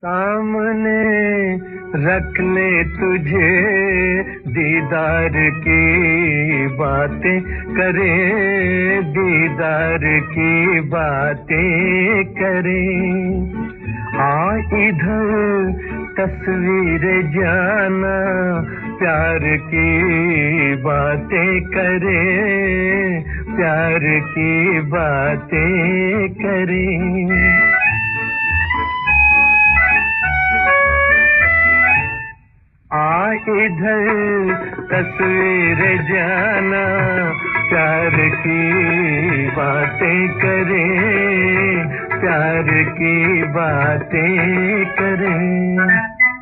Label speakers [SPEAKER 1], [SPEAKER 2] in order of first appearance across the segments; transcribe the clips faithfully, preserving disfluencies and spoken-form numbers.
[SPEAKER 1] सामने रख ले तुझे दीदार की बातें करें, दीदार की बातें करें। आ इधर तस्वीर जाना, प्यार की बातें करें, प्यार की बातें करें। आ इधर तस्वीर जाना, प्यार की बातें करें, प्यार की बातें करें।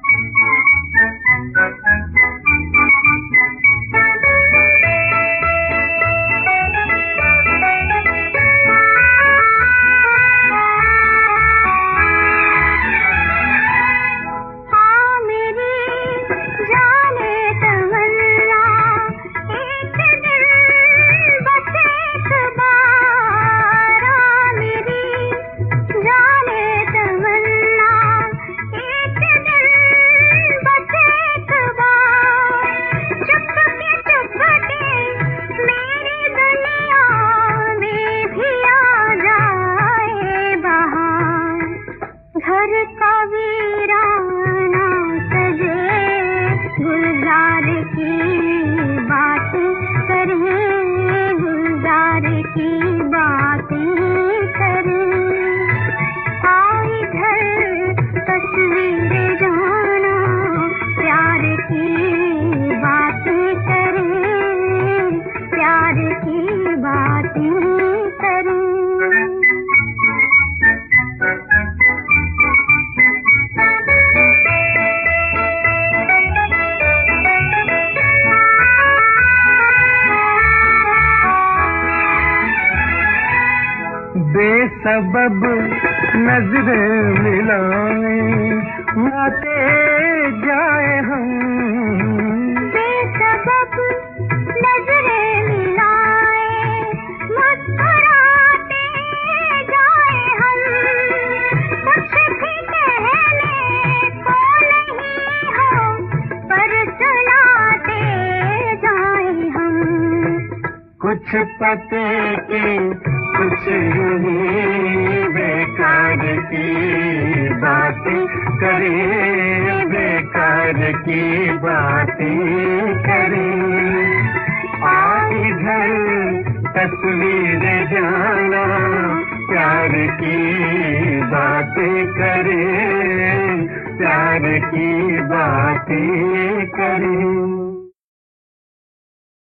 [SPEAKER 1] बेसबब नजरें मिलाएं, आते जाए हम।
[SPEAKER 2] बेसबब नजरें मिलाएं, मुस्कुराते जाए हम। कुछ भी कहने को नहीं हो, पर सुनाते जाए हम।
[SPEAKER 1] कुछ पते के कुछ नहीं, बेकार की बातें करें, बेकार की बातें करें। आ इधर तस्वीर जाना, प्यार की बातें करें, प्यार की बातें करें।